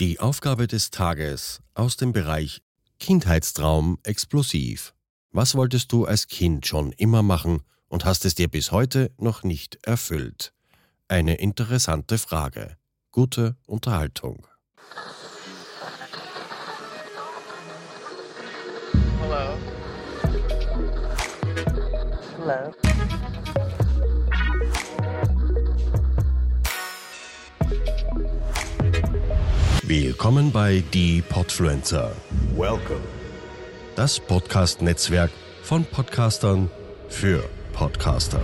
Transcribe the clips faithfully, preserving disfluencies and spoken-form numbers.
Die Aufgabe des Tages aus dem Bereich Kindheitstraum explosiv. Was wolltest du als Kind schon immer machen und hast es dir bis heute noch nicht erfüllt? Eine interessante Frage. Gute Unterhaltung. Hello. Hello. Willkommen bei Die Podfluencer. Welcome. Das Podcast-Netzwerk von Podcastern für Podcaster.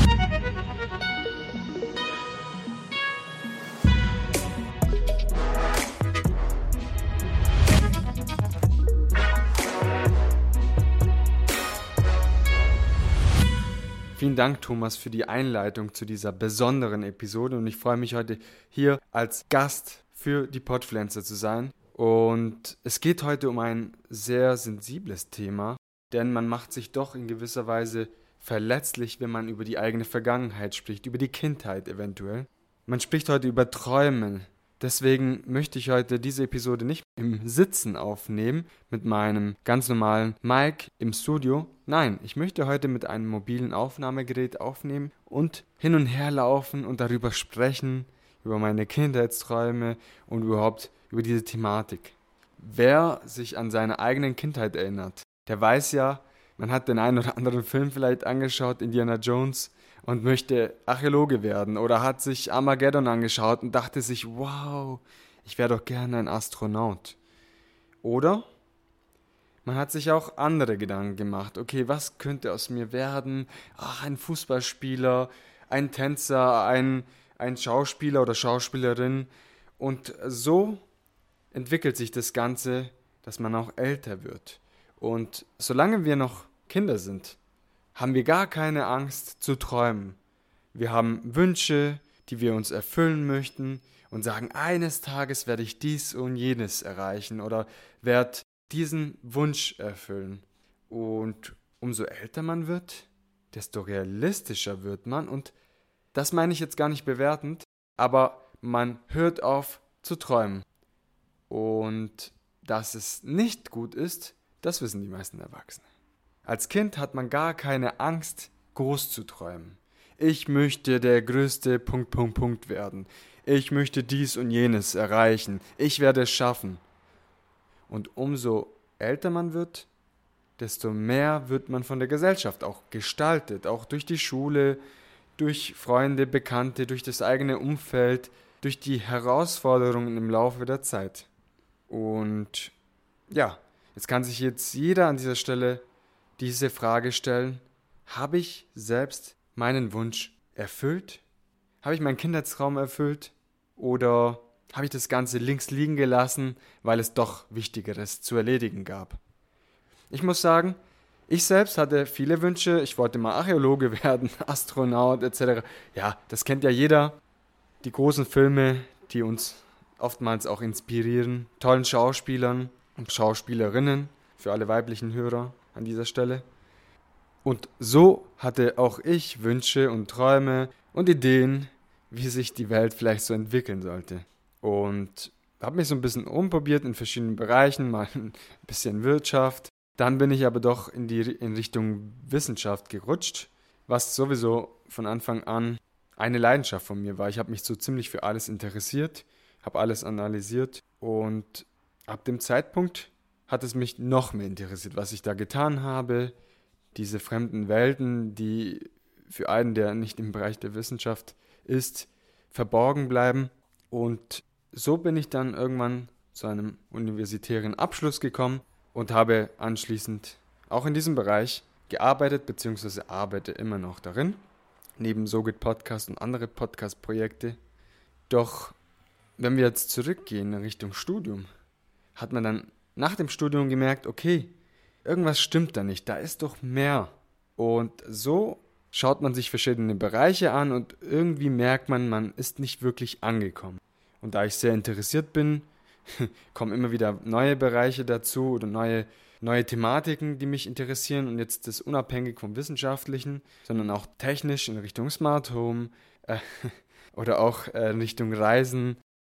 Vielen Dank, Thomas, für die Einleitung zu dieser besonderen Episode und ich freue mich heute hier als Gast für die Podfluencer zu sein. Und es geht heute um ein sehr sensibles Thema, denn man macht sich doch in gewisser Weise verletzlich, wenn man über die eigene Vergangenheit spricht, über die Kindheit eventuell. Man spricht heute über Träume. Deswegen möchte ich heute diese Episode nicht im Sitzen aufnehmen, mit meinem ganz normalen Mic im Studio. Nein, ich möchte heute mit einem mobilen Aufnahmegerät aufnehmen und hin und her laufen und darüber sprechen, über meine Kindheitsträume und überhaupt über diese Thematik. Wer sich an seine eigenen Kindheit erinnert, der weiß ja, man hat den einen oder anderen Film vielleicht angeschaut, Indiana Jones, und möchte Archäologe werden oder hat sich Armageddon angeschaut und dachte sich, wow, ich wäre doch gerne ein Astronaut. Oder man hat sich auch andere Gedanken gemacht. Okay, was könnte aus mir werden? Ach, ein Fußballspieler, ein Tänzer, ein, ein Schauspieler oder Schauspielerin. Und so entwickelt sich das Ganze, dass man auch älter wird. Und solange wir noch Kinder sind, haben wir gar keine Angst zu träumen. Wir haben Wünsche, die wir uns erfüllen möchten und sagen, eines Tages werde ich dies und jenes erreichen oder werde diesen Wunsch erfüllen. Und umso älter man wird, desto realistischer wird man. Und das meine ich jetzt gar nicht bewertend, aber man hört auf zu träumen. Und dass es nicht gut ist, das wissen die meisten Erwachsenen. Als Kind hat man gar keine Angst, groß zu träumen. Ich möchte der größte Punkt, Punkt, Punkt werden. Ich möchte dies und jenes erreichen. Ich werde es schaffen. Und umso älter man wird, desto mehr wird man von der Gesellschaft auch gestaltet. Auch durch die Schule, durch Freunde, Bekannte, durch das eigene Umfeld, durch die Herausforderungen im Laufe der Zeit. Und ja, jetzt kann sich jetzt jeder an dieser Stelle diese Frage stellen, habe ich selbst meinen Wunsch erfüllt? Habe ich meinen Kindheitstraum erfüllt? Oder habe ich das Ganze links liegen gelassen, weil es doch Wichtigeres zu erledigen gab? Ich muss sagen, ich selbst hatte viele Wünsche. Ich wollte mal Archäologe werden, Astronaut et cetera. Ja, das kennt ja jeder. Die großen Filme, die uns oftmals auch inspirieren. Tollen Schauspielern und Schauspielerinnen für alle weiblichen Hörer an dieser Stelle. Und so hatte auch ich Wünsche und Träume und Ideen, wie sich die Welt vielleicht so entwickeln sollte. Und habe mich so ein bisschen umprobiert in verschiedenen Bereichen, mal ein bisschen Wirtschaft. Dann bin ich aber doch in die in Richtung Wissenschaft gerutscht, was sowieso von Anfang an eine Leidenschaft von mir war. Ich habe mich so ziemlich für alles interessiert, habe alles analysiert und ab dem Zeitpunkt hat es mich noch mehr interessiert, was ich da getan habe. Diese fremden Welten, die für einen, der nicht im Bereich der Wissenschaft ist, verborgen bleiben. Und so bin ich dann irgendwann zu einem universitären Abschluss gekommen und habe anschließend auch in diesem Bereich gearbeitet, beziehungsweise arbeite immer noch darin, neben SoGit Podcast und andere Podcast-Projekte. Doch wenn wir jetzt zurückgehen in Richtung Studium, hat man dann nach dem Studium gemerkt, okay, irgendwas stimmt da nicht, da ist doch mehr. Und so schaut man sich verschiedene Bereiche an und irgendwie merkt man, man ist nicht wirklich angekommen. Und da ich sehr interessiert bin, kommen immer wieder neue Bereiche dazu oder neue, neue Thematiken, die mich interessieren. Und jetzt das unabhängig vom Wissenschaftlichen, sondern auch technisch in Richtung Smart Home äh, oder auch äh, in Richtung Reisen.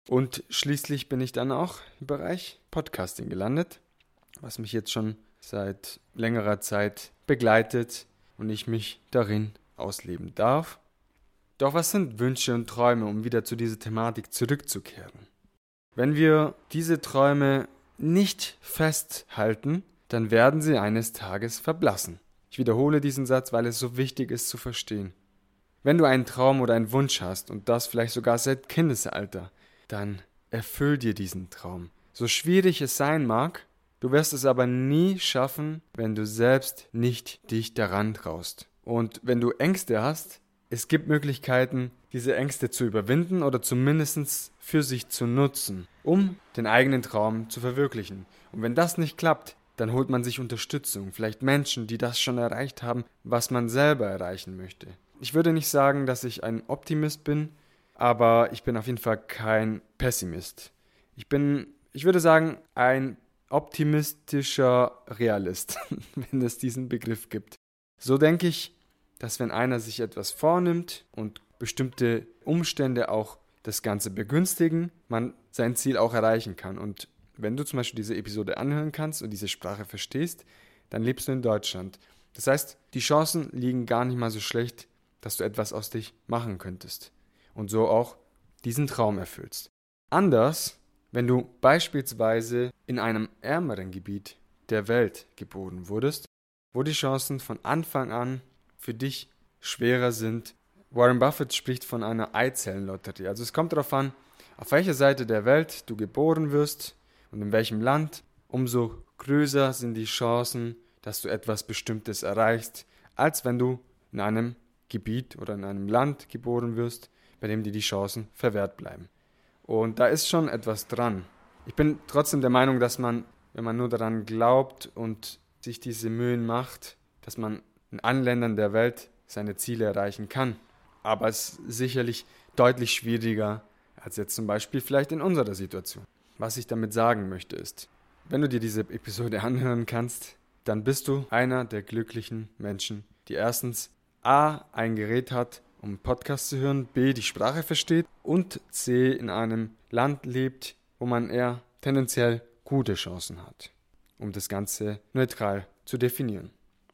Und schließlich bin ich dann auch im Bereich Podcasting gelandet, was mich jetzt schon seit längerer Zeit begleitet und ich mich darin ausleben darf. Doch was sind Wünsche und Träume, um wieder zu dieser Thematik zurückzukehren? Wenn wir diese Träume nicht festhalten, dann werden sie eines Tages verblassen. Ich wiederhole diesen Satz, weil es so wichtig ist zu verstehen. Wenn du einen Traum oder einen Wunsch hast und das vielleicht sogar seit Kindesalter, dann erfüll dir diesen Traum. So schwierig es sein mag, du wirst es aber nie schaffen, wenn du selbst nicht dich daran traust. Und wenn du Ängste hast, es gibt Möglichkeiten, diese Ängste zu überwinden oder zumindest für sich zu nutzen, um den eigenen Traum zu verwirklichen. Und wenn das nicht klappt, dann holt man sich Unterstützung, vielleicht Menschen, die das schon erreicht haben, was man selber erreichen möchte. Ich würde nicht sagen, dass ich ein Optimist bin, aber ich bin auf jeden Fall kein Pessimist. Ich bin, ich würde sagen, ein optimistischer Realist, wenn es diesen Begriff gibt. So denke ich, dass wenn einer sich etwas vornimmt und bestimmte Umstände auch das Ganze begünstigen, man sein Ziel auch erreichen kann. Und wenn du zum Beispiel diese Episode anhören kannst und diese Sprache verstehst, dann lebst du in Deutschland. Das heißt, die Chancen liegen gar nicht mal so schlecht, dass du etwas aus dich machen könntest und so auch diesen Traum erfüllst. Anders, wenn du beispielsweise in einem ärmeren Gebiet der Welt geboren wurdest, wo die Chancen von Anfang an für dich schwerer sind. Warren Buffett spricht von einer Eizellenlotterie. Also es kommt darauf an, auf welcher Seite der Welt du geboren wirst und in welchem Land, umso größer sind die Chancen, dass du etwas Bestimmtes erreichst, als wenn du in einem Gebiet oder in einem Land geboren wirst, bei dem dir die Chancen verwehrt bleiben. Und da ist schon etwas dran. Ich bin trotzdem der Meinung, dass man, wenn man nur daran glaubt und sich diese Mühen macht, dass man in allen Ländern der Welt seine Ziele erreichen kann. Aber es ist sicherlich deutlich schwieriger als jetzt zum Beispiel vielleicht in unserer Situation. Was ich damit sagen möchte ist, wenn du dir diese Episode anhören kannst, dann bist du einer der glücklichen Menschen, die erstens A, ein Gerät hat, um einen Podcast zu hören, B, die Sprache versteht und C, in einem Land lebt, wo man eher tendenziell gute Chancen hat, um das Ganze neutral zu definieren.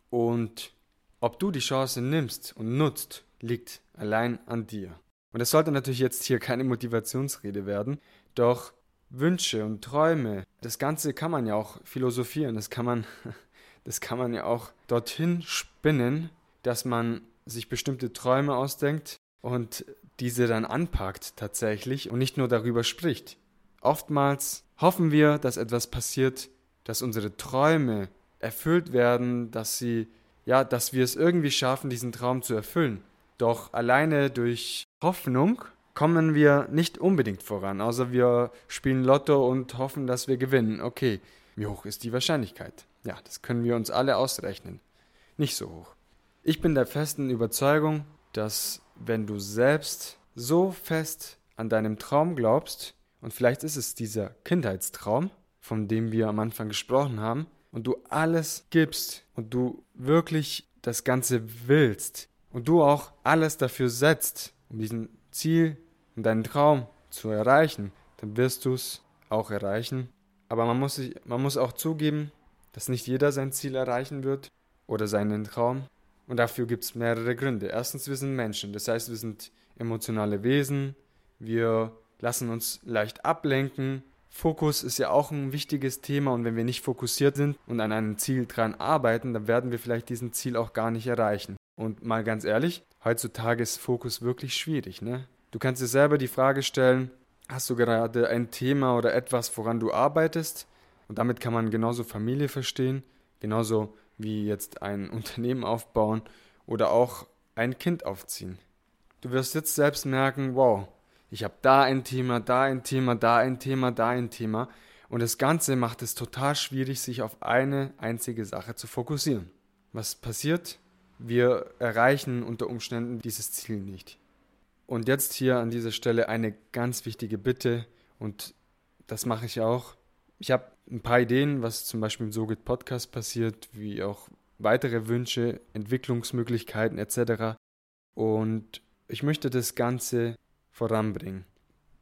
Und ob du die Chance nimmst und nutzt, liegt allein an dir. Und es sollte natürlich jetzt hier keine Motivationsrede werden, doch Wünsche und Träume, das Ganze kann man ja auch philosophieren, das kann man, das kann man ja auch dorthin spinnen, dass man sich bestimmte Träume ausdenkt und diese dann anpackt tatsächlich und nicht nur darüber spricht. Oftmals hoffen wir, dass etwas passiert, dass unsere Träume erfüllt werden, dass sie, ja, dass wir es irgendwie schaffen, diesen Traum zu erfüllen. Doch alleine durch Hoffnung kommen wir nicht unbedingt voran, außer wir spielen Lotto und hoffen, dass wir gewinnen. Okay, wie hoch ist die Wahrscheinlichkeit? Ja, das können wir uns alle ausrechnen. Nicht so hoch. Ich bin der festen Überzeugung, dass wenn du selbst so fest an deinem Traum glaubst, und vielleicht ist es dieser Kindheitstraum, von dem wir am Anfang gesprochen haben, und du alles gibst und du wirklich das Ganze willst und du auch alles dafür setzt, um diesen Ziel und deinen Traum zu erreichen, dann wirst du es auch erreichen. Aber man muss, sich, man muss auch zugeben, dass nicht jeder sein Ziel erreichen wird oder seinen Traum. Und dafür gibt es mehrere Gründe. Erstens, wir sind Menschen, das heißt, wir sind emotionale Wesen, wir lassen uns leicht ablenken. Fokus ist ja auch ein wichtiges Thema und wenn wir nicht fokussiert sind und an einem Ziel dran arbeiten, dann werden wir vielleicht diesen Ziel auch gar nicht erreichen. Und mal ganz ehrlich, heutzutage ist Fokus wirklich schwierig, ne? Du kannst dir selber die Frage stellen, hast du gerade ein Thema oder etwas, woran du arbeitest? Und damit kann man genauso Familie verstehen, genauso wie jetzt ein Unternehmen aufbauen oder auch ein Kind aufziehen. Du wirst jetzt selbst merken, wow, ich habe da ein Thema, da ein Thema, da ein Thema, da ein Thema. Und das Ganze macht es total schwierig, sich auf eine einzige Sache zu fokussieren. Was passiert? Wir erreichen unter Umständen dieses Ziel nicht. Und jetzt hier an dieser Stelle eine ganz wichtige Bitte und das mache ich auch. Ich habe ein paar Ideen, was zum Beispiel im So geht Podcast passiert, wie auch weitere Wünsche, Entwicklungsmöglichkeiten et cetera. Und ich möchte das Ganze voranbringen.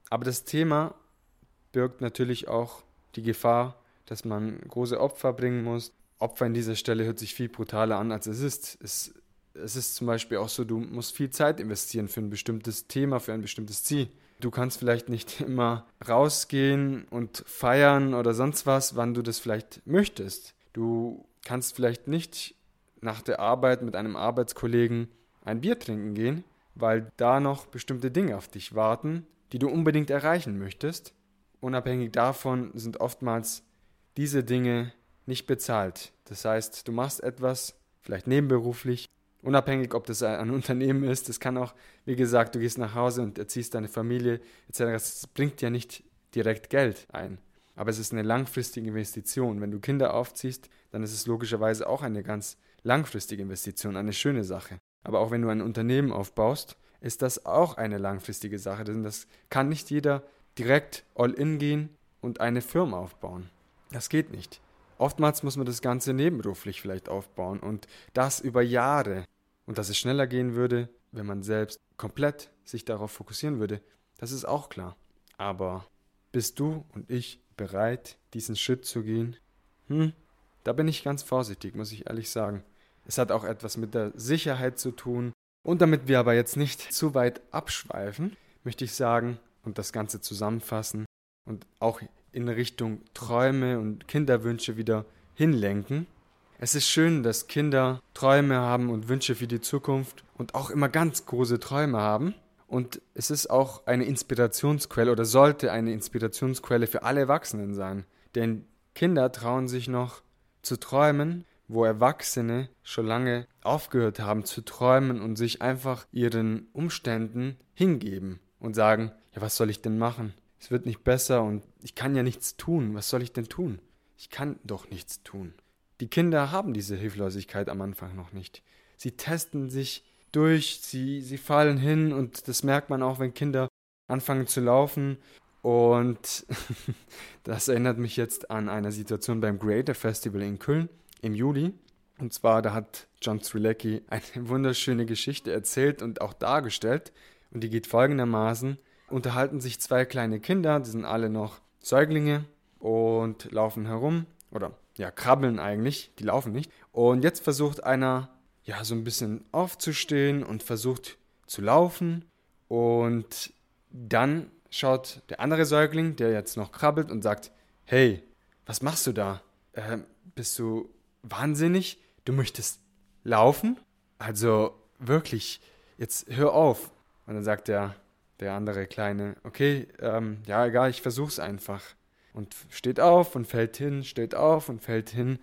Aber das Thema birgt natürlich auch die Gefahr, dass man große Opfer bringen muss. Opfer an dieser Stelle hört sich viel brutaler an, als es ist. Es, es ist zum Beispiel auch so, du musst viel Zeit investieren für ein bestimmtes Thema, für ein bestimmtes Ziel. Du kannst vielleicht nicht immer rausgehen und feiern oder sonst was, wann du das vielleicht möchtest. Du kannst vielleicht nicht nach der Arbeit mit einem Arbeitskollegen ein Bier trinken gehen, weil da noch bestimmte Dinge auf dich warten, die du unbedingt erreichen möchtest. Unabhängig davon sind oftmals diese Dinge nicht bezahlt. Das heißt, du machst etwas, vielleicht nebenberuflich, unabhängig, ob das ein Unternehmen ist. Das kann auch, wie gesagt, du gehst nach Hause und erziehst deine Familie et cetera. Das bringt ja nicht direkt Geld ein. Aber es ist eine langfristige Investition. Wenn du Kinder aufziehst, dann ist es logischerweise auch eine ganz langfristige Investition, eine schöne Sache. Aber auch wenn du ein Unternehmen aufbaust, ist das auch eine langfristige Sache. Denn das kann nicht jeder direkt all in gehen und eine Firma aufbauen. Das geht nicht. Oftmals muss man das Ganze nebenberuflich vielleicht aufbauen und das über Jahre. Und dass es schneller gehen würde, wenn man selbst komplett sich darauf fokussieren würde, das ist auch klar. Aber bist du und ich bereit, diesen Schritt zu gehen? Hm, da bin ich ganz vorsichtig, muss ich ehrlich sagen. Es hat auch etwas mit der Sicherheit zu tun. Und damit wir aber jetzt nicht zu weit abschweifen, möchte ich sagen und das Ganze zusammenfassen und auch in Richtung Träume und Kinderwünsche wieder hinlenken. Es ist schön, dass Kinder Träume haben und Wünsche für die Zukunft und auch immer ganz große Träume haben. Und es ist auch eine Inspirationsquelle oder sollte eine Inspirationsquelle für alle Erwachsenen sein. Denn Kinder trauen sich noch zu träumen, wo Erwachsene schon lange aufgehört haben zu träumen und sich einfach ihren Umständen hingeben und sagen, ja, was soll ich denn machen? Es wird nicht besser und ich kann ja nichts tun. Was soll ich denn tun? Ich kann doch nichts tun. Die Kinder haben diese Hilflosigkeit am Anfang noch nicht. Sie testen sich durch, sie, sie fallen hin und das merkt man auch, wenn Kinder anfangen zu laufen. Und das erinnert mich jetzt an eine Situation beim Creator Festival in Köln im Juli. Und zwar, da hat John Strzelecki eine wunderschöne Geschichte erzählt und auch dargestellt. Und die geht folgendermaßen. Unterhalten sich zwei kleine Kinder, die sind alle noch Säuglinge und laufen herum. Oder ja, krabbeln eigentlich, die laufen nicht. Und jetzt versucht einer, ja, so ein bisschen aufzustehen und versucht zu laufen. Und dann schaut der andere Säugling, der jetzt noch krabbelt und sagt, hey, was machst du da? Äh, bist du wahnsinnig? Du möchtest laufen? Also wirklich, jetzt hör auf. Und dann sagt der, der andere Kleine, okay, ähm, ja, egal, ich versuch's einfach. Und steht auf und fällt hin, steht auf und fällt hin.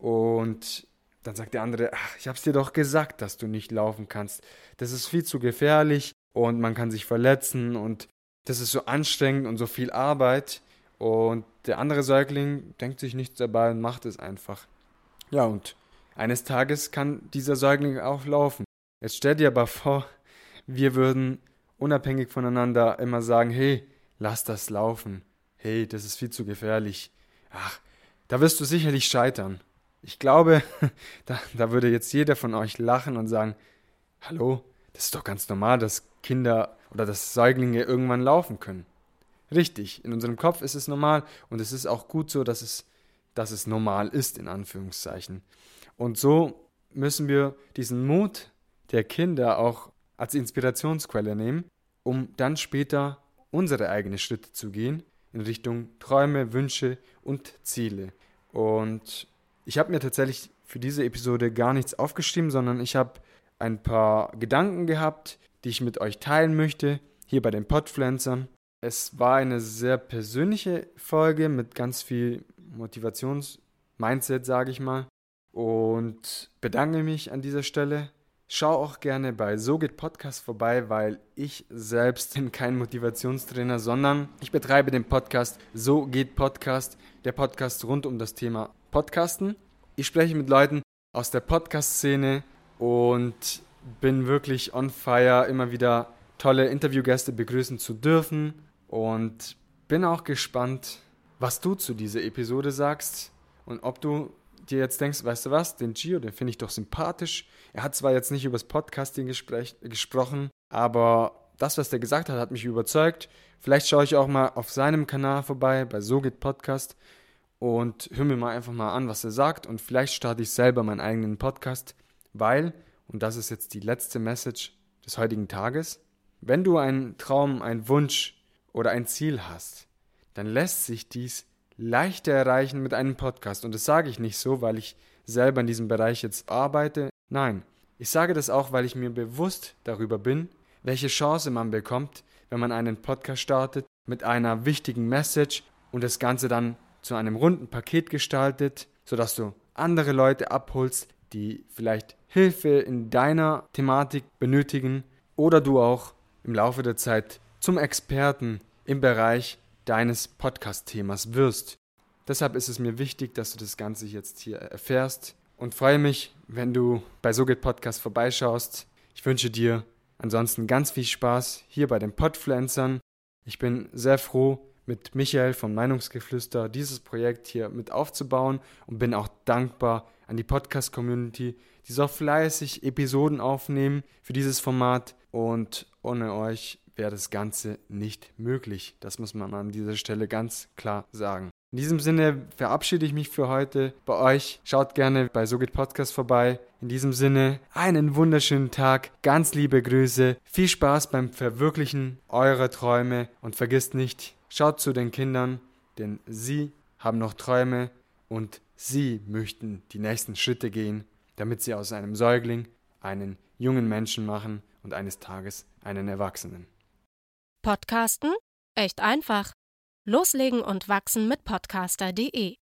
Und dann sagt der andere, ach, ich hab's dir doch gesagt, dass du nicht laufen kannst. Das ist viel zu gefährlich und man kann sich verletzen und das ist so anstrengend und so viel Arbeit. Und der andere Säugling denkt sich nichts dabei und macht es einfach. Ja, und eines Tages kann dieser Säugling auch laufen. Jetzt stell dir aber vor, wir würden unabhängig voneinander immer sagen, hey, lass das laufen. Hey, das ist viel zu gefährlich. Ach, da wirst du sicherlich scheitern. Ich glaube, da, da würde jetzt jeder von euch lachen und sagen, hallo, das ist doch ganz normal, dass Kinder oder dass Säuglinge irgendwann laufen können. Richtig, in unserem Kopf ist es normal und es ist auch gut so, dass es, dass es normal ist, in Anführungszeichen. Und so müssen wir diesen Mut der Kinder auch als Inspirationsquelle nehmen, um dann später unsere eigenen Schritte zu gehen in Richtung Träume, Wünsche und Ziele. Und ich habe mir tatsächlich für diese Episode gar nichts aufgeschrieben, sondern ich habe ein paar Gedanken gehabt, die ich mit euch teilen möchte, hier bei den Podpflanzern. Es war eine sehr persönliche Folge mit ganz viel Motivations-Mindset, sage ich mal. Und bedanke mich an dieser Stelle. Schau auch gerne bei So geht Podcast vorbei, weil ich selbst bin kein Motivationstrainer, sondern ich betreibe den Podcast So geht Podcast, der Podcast rund um das Thema Podcasten. Ich spreche mit Leuten aus der Podcast-Szene und bin wirklich on fire, immer wieder tolle Interviewgäste begrüßen zu dürfen und bin auch gespannt, was du zu dieser Episode sagst und ob du dir jetzt denkst, weißt du was, den Gio, den finde ich doch sympathisch. Er hat zwar jetzt nicht über das Podcasting gespräch, gesprochen, aber das, was der gesagt hat, hat mich überzeugt. Vielleicht schaue ich auch mal auf seinem Kanal vorbei, bei So geht Podcast, und höre mir mal einfach mal an, was er sagt. Und vielleicht starte ich selber meinen eigenen Podcast, weil, und das ist jetzt die letzte Message des heutigen Tages, wenn du einen Traum, einen Wunsch oder ein Ziel hast, dann lässt sich dies leichter erreichen mit einem Podcast. Und das sage ich nicht so, weil ich selber in diesem Bereich jetzt arbeite. Nein, ich sage das auch, weil ich mir bewusst darüber bin, welche Chance man bekommt, wenn man einen Podcast startet mit einer wichtigen Message und das Ganze dann zu einem runden Paket gestaltet, sodass du andere Leute abholst, die vielleicht Hilfe in deiner Thematik benötigen oder du auch im Laufe der Zeit zum Experten im Bereich deines Podcast-Themas wirst. Deshalb ist es mir wichtig, dass du das Ganze jetzt hier erfährst und freue mich, wenn du bei So geht Podcast vorbeischaust. Ich wünsche dir ansonsten ganz viel Spaß hier bei den Podpflanzern. Ich bin sehr froh, mit Michael von Meinungsgeflüster dieses Projekt hier mit aufzubauen und bin auch dankbar an die Podcast-Community, die so fleißig Episoden aufnehmen für dieses Format, und ohne euch wäre das Ganze nicht möglich. Das muss man an dieser Stelle ganz klar sagen. In diesem Sinne verabschiede ich mich für heute bei euch. Schaut gerne bei So geht Podcast vorbei. In diesem Sinne einen wunderschönen Tag, ganz liebe Grüße, viel Spaß beim Verwirklichen eurer Träume und vergisst nicht, schaut zu den Kindern, denn sie haben noch Träume und sie möchten die nächsten Schritte gehen, damit sie aus einem Säugling einen jungen Menschen machen und eines Tages einen Erwachsenen. Podcasten? Echt einfach. Loslegen und wachsen mit podcaster punkt de